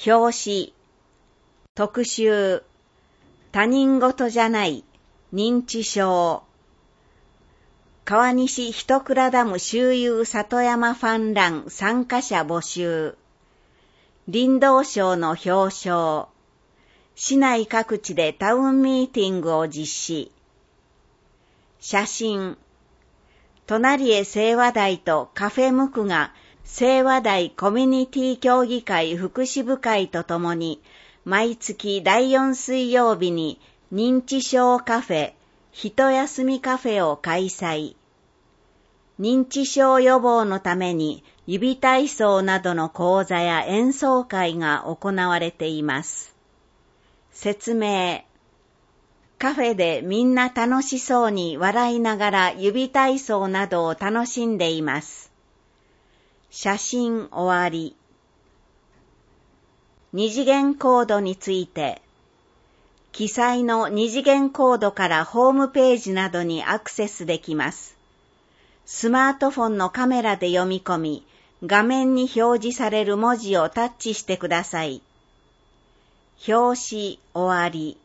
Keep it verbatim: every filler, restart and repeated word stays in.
表紙、特集、他人事じゃない認知症。川西一倉ダム周遊里山ファンラン参加者募集。林道省の表彰。市内各地でタウンミーティングを実施。写真。隣へ清和台とカフェムクが清和台コミュニティ協議会福祉部会とともに毎月だいよん水曜日に認知症カフェ、一休みカフェを開催。認知症予防のために指体操などの講座や演奏会が行われています。説明。カフェでみんな楽しそうに笑いながら指体操などを楽しんでいます。写真終わり。二次元コードについて。記載の二次元コードからホームページなどにアクセスできます。スマートフォンのカメラで読み込み、画面に表示される文字をタッチしてください。表紙終わり。